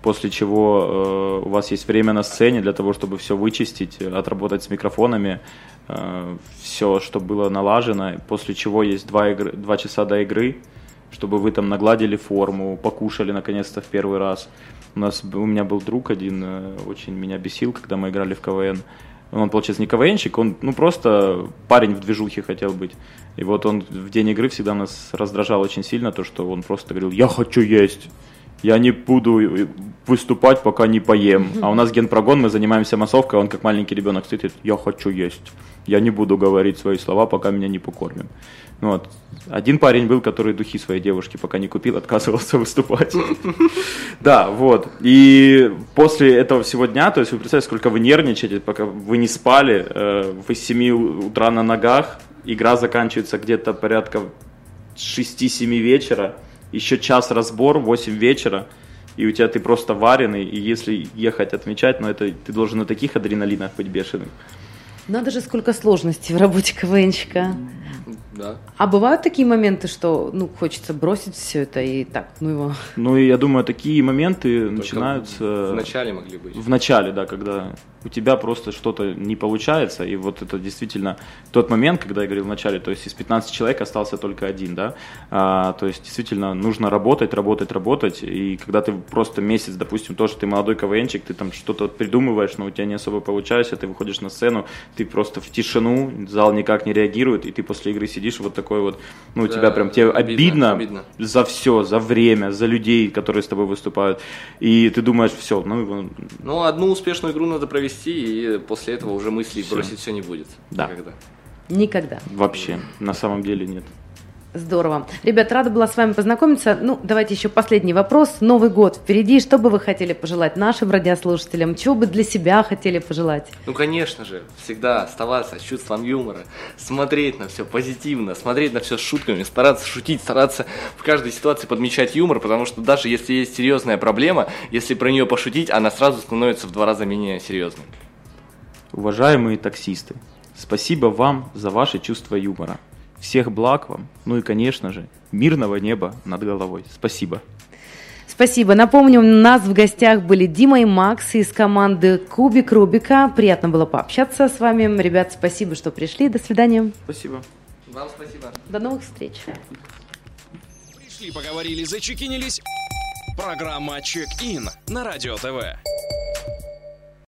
после чего э, у вас есть время на сцене для того, чтобы все вычистить, отработать с микрофонами, э, все, что было налажено, после чего есть два, игры, два часа до игры, чтобы вы там нагладили форму, покушали наконец-то в первый раз. У нас, у меня был друг один, э, очень меня бесил, когда мы играли в КВН. Он, получается, не КВНщик, он ну, просто парень в движухе хотел быть. И вот он в день игры всегда нас раздражал очень сильно, то, что он просто говорил: я хочу есть, я не буду выступать, пока не поем. А у нас генпрогон, мы занимаемся массовкой, он как маленький ребенок стоит и говорит: я хочу есть, я не буду говорить свои слова, пока меня не покормим. Ну, вот. Один парень был, который духи своей девушки пока не купил, отказывался выступать. Да, вот. И после этого всего дня, то есть вы представляете, сколько вы нервничаете, пока вы не спали, вы с семи утра на ногах, игра заканчивается где-то порядка шести-семи вечера, еще час разбор, восемь вечера, и у тебя ты просто вареный, и если ехать отмечать, ну это ты должен на таких адреналинах быть бешеным. Надо же, сколько сложностей в работе КВНщика. Да. А бывают такие моменты, что ну, хочется бросить все это и так, ну его... Ну, и я думаю, такие моменты Только начинаются... В начале могли быть. В начале, да, когда у тебя просто что-то не получается, и вот это действительно тот момент, когда я говорил в начале, то есть из пятнадцати человек остался только один, да, а, то есть действительно нужно работать, работать, работать, и когда ты просто месяц, допустим, тоже ты молодой КВНчик, ты там что-то придумываешь, но у тебя не особо получается, ты выходишь на сцену, ты просто в тишину, зал никак не реагирует, и ты после игры сидишь вот такой вот, ну, у да, тебя прям, тебе обидно, обидно за все, за время, за людей, которые с тобой выступают, и ты думаешь, все, ну... Ну, одну успешную игру надо провести, и после этого уже мыслей Всё. бросить все не будет. Да. Никогда. Никогда. Вообще, на самом деле нет. Здорово. Ребят, рада была с вами познакомиться. Ну, давайте еще последний вопрос. Новый год впереди. Что бы вы хотели пожелать нашим радиослушателям? Чего бы для себя хотели пожелать? Ну, конечно же, всегда оставаться с чувством юмора, смотреть на все позитивно, смотреть на все с шутками, стараться шутить, стараться в каждой ситуации подмечать юмор, потому что даже если есть серьезная проблема, если про нее пошутить, она сразу становится в два раза менее серьезной. Уважаемые таксисты, спасибо вам за ваше чувство юмора. Всех благ вам, ну и, конечно же, мирного неба над головой. Спасибо. Спасибо. Напомню, у нас в гостях были Дима и Макс из команды Кубик Рубика. Приятно было пообщаться с вами. Ребят, спасибо, что пришли. До свидания. Спасибо. Вам спасибо. До новых встреч. Пришли, поговорили, зачекинились. Программа «Чек-ин» на Радио ТВ.